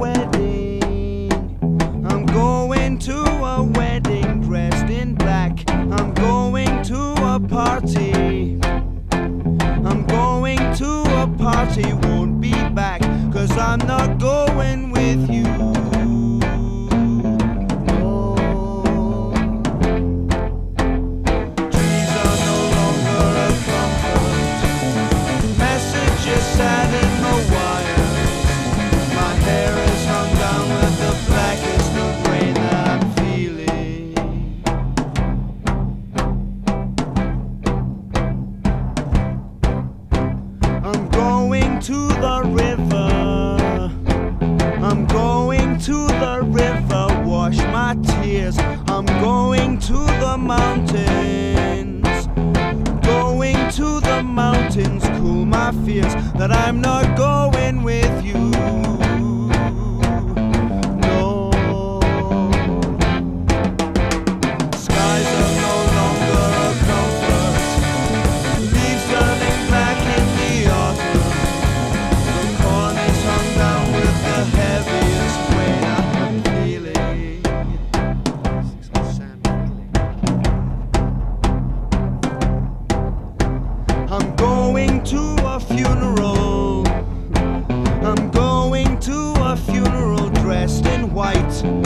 wedding. I'm going to a wedding dressed in black. I'm going to a party. I'm going to a party, won't be back, 'cause I'm not going with you. I'm going to the river. I'm going to the river, wash my tears. I'm going to the mountains. Going to the mountains, cool my fears that I'm not going with you. No. Skies are no longer a comfort. Leaves turning black in the autumn. The corn is hung down with the heaviest weight I'm feeling. I'm going to a funeral. I'm going to a funeral dressed in white.